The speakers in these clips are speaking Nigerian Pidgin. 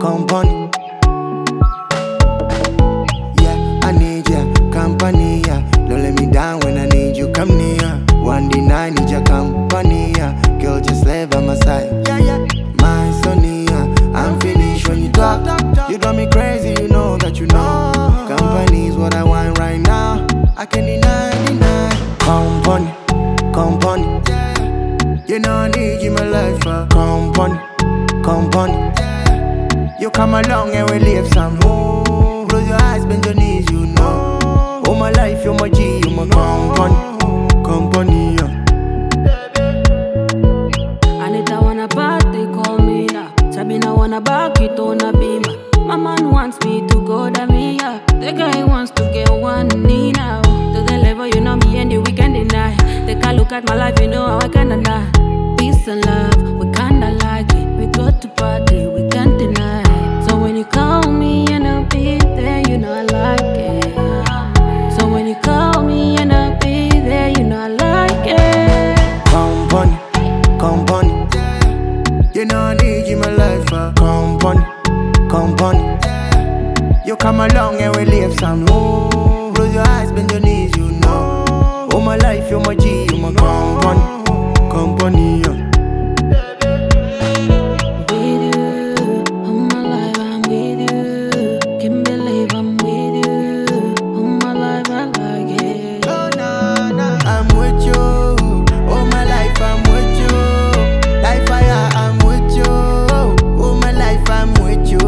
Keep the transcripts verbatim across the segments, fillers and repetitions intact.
company. Yeah, I need ya, company, yeah. Don't let me down when I need you, come near. One day I need your company, yeah. Girl, just lay by my side, yeah, yeah. My Sonia, I'm finished when you talk. You drive me crazy, you know that you know. Company is what I want right now. I can deny, deny. Company, company. You know I need you in my life, uh. Company, company. You come along and we live some. Oh, close your eyes, bend your knees, you know. Oh my life, you're my G, you're my company, company, yeah. Anita wanna party, call me now. Sabina wanna back it on a beamer. My man wants me to go to me, yeah. The guy wants to get one knee now. To the level, you know me and the weekend deny. They can look at my life, you know how I kinda die. Peace and love, we kinda like it. We go to party, we can't deny. So when you call me and I'll be there, you know I like it. So when you call me and I'll be there, you know I like it. Company, company. You know I need you in my life, uh. Company, company. You come along and we live some. Oh, close your eyes, bend your knees, you know. Oh my life, you're my G, you're my company, company, yeah. With you, all my life I'm with you. Can't believe I'm with you. All my life I like it. I'm with you. All my life I'm with you. Life fire, I'm with you. All my life I'm with you.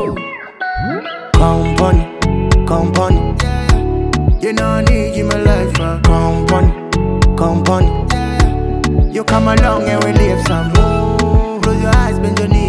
Company, company. You know I need you in my life, uh. Company, company. You come along and we live some. Oh, close your eyes, bend your knees.